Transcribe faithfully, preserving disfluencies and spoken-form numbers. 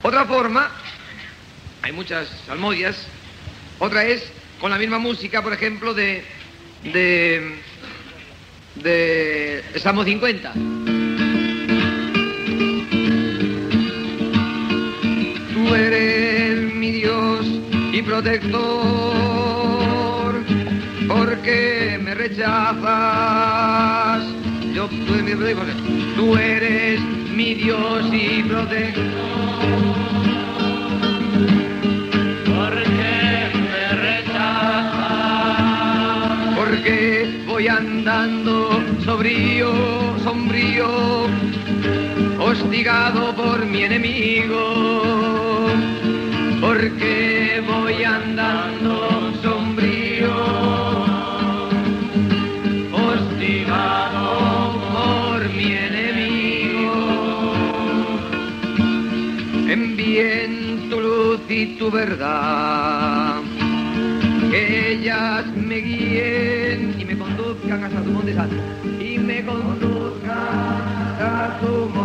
Otra forma, hay muchas salmodias, otra es con la misma música, por ejemplo, de, de, de Salmo cincuenta. Tú eres mi Dios y protector, ¿por qué me rechazas? Yo, tú eres mi protector, tú eres mi Dios y protector. ¿Por qué me rechazas? Porque voy andando sombrío, sombrío, hostigado por mi enemigo. Porque voy andando sombrío, hostigado por mi enemigo. Envíen tu luz y tu verdad, que ellas me guíen y me conduzcan hasta tu monte santo, y me conduzcan hasta tu monte.